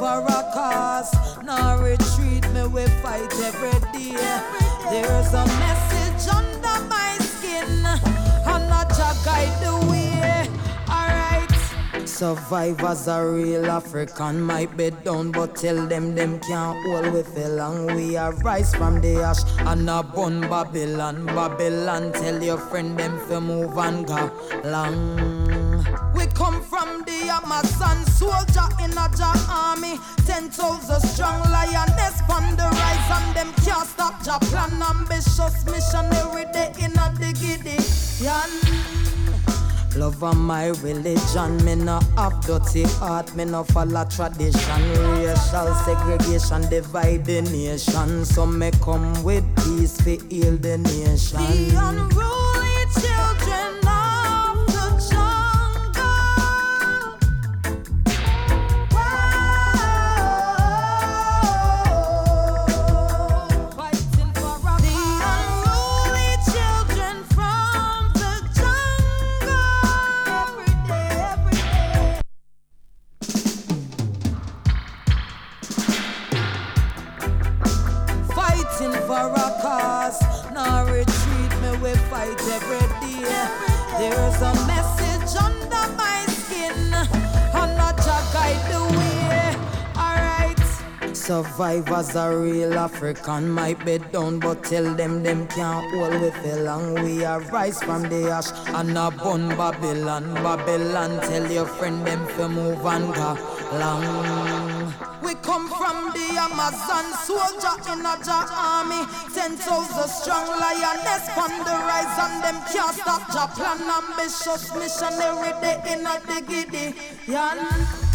for a cause. No retreat, me we fight every day. There's a message under my skin, and a Jah guide the way. Alright. Survivors are real African, might be down, but tell them can't hold we for long. We are rise from the ash and a bun Babylon. Babylon, tell your friend them to move and go long. We come from the Amazon, soldier in a Jah army. 10,000 strong lioness from the rise, and them can't stop Jah plan. Ambitious missionary they in a diggity. Love of my religion, me no have dirty heart, me no follow tradition. Racial segregation divide the nation, so me come with peace to heal the nation. The unruly children of the jungle, fighting for a the unruly children from the jungle. Every day. Fighting for a cause, no retreat, me we fight every day. There's a message under my skin, and a Jah guide the way. Alright. Survivors are real African, might be down, but tell them can't hold we for long. We are rise from the ash and a bun Babylon. Babylon, tell your friend them to move and go long. We come from the Amazon, soldier in a Jah army. 10,000 strong lioness from the rise, and them can't stop Jah plan. Ambitious missionary they in a diggity.